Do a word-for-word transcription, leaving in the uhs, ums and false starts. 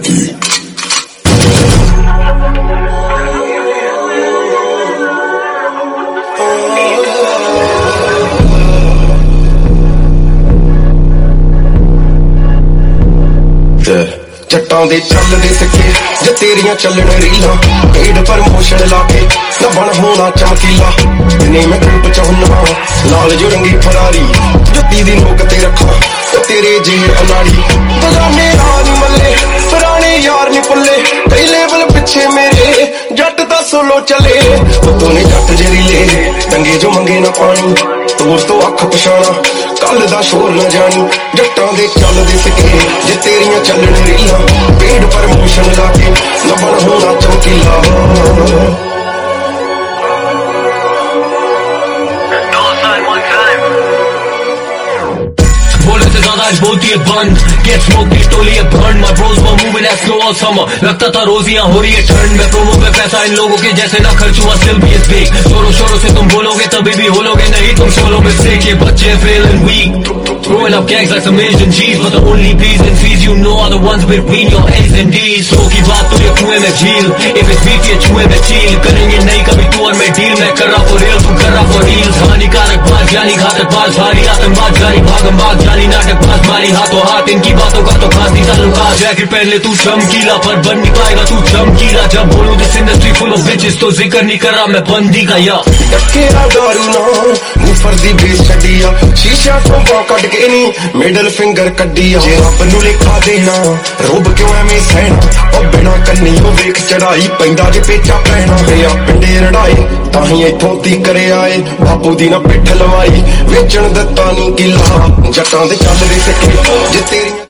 Nikki. जट्टां दे चलदे सिक्के जे तेरियां चलण रीलां पेड प्रमोशन लाके ना बन होना चमकीला ने मैं खूब चाहना लाल जो रंगी फरारी जुत्ती दी नोक ते रखा तेरे जे अनाड़ी बगाने रानी मल्ले पुराने यार नी पुल्ले कई लेवल पिछे मेरे जट दा सोलो चले तूने जट जेरी ले टंगे जो मंगे ना पानी तोर तो अख पछाणा कल दा शोर न जानी जट्टां दे चलदे सिक्के जे तेरियां चलण रीलां पेड प्रमोशन लाके ना बन होना चमकीला आज बोलती है बंद get smoke की टोली है बंद my bros were moving as snow all summer लगता था रोजियां हो रही है ठंड में प्रोमो पे पैसा इन लोगों के जैसे ना खर्च हुआ still be as big शोरों शोरों से तुम बोलोगे तभी भी होलोगे नहीं तुम सोलो में sick ये बच्चे feeling weak throwing up gangs like some Asian G's but the only B's and C's you know are the ones between your A's and D's सो की बात तो ये कुएं में झील if it's beef ये छुए में चील करेंगे नहीं कभी तू और मैं डील मैं कर रहा for real तू कर रहा for real हानिकारक बात जानी घातक बात भारी आतंकवाद जारी भागम बात जानी नाटक बात मारी हाथों हाथ इनकी बातों का तो खास नहीं ताल्लुकात जैकेट पहन ले तू चमकीला पर बन नहीं पाएगा तू चमकीला जब बोलूं this industry full of bitches तो जिक्र नहीं कर रहा मैं बंदी का या टकेरा दारू ना मुंह पर दी बेस छड़िया शीशा तो कट के नहीं मिडल फिंगर कड्डिया जे रब नू लिखा देना रोब क्यों एवें सहना ओ बिना कन्नियों वेख चढ़ाई पैंदा जे पेचा पैना मेरा पिंडे रड़ाए ताही इथों ती करे आए बापू दी ना पिठ लवाई वेचण दत्ता नी किला जट्टां दे चलदे सिक्के जे तेरी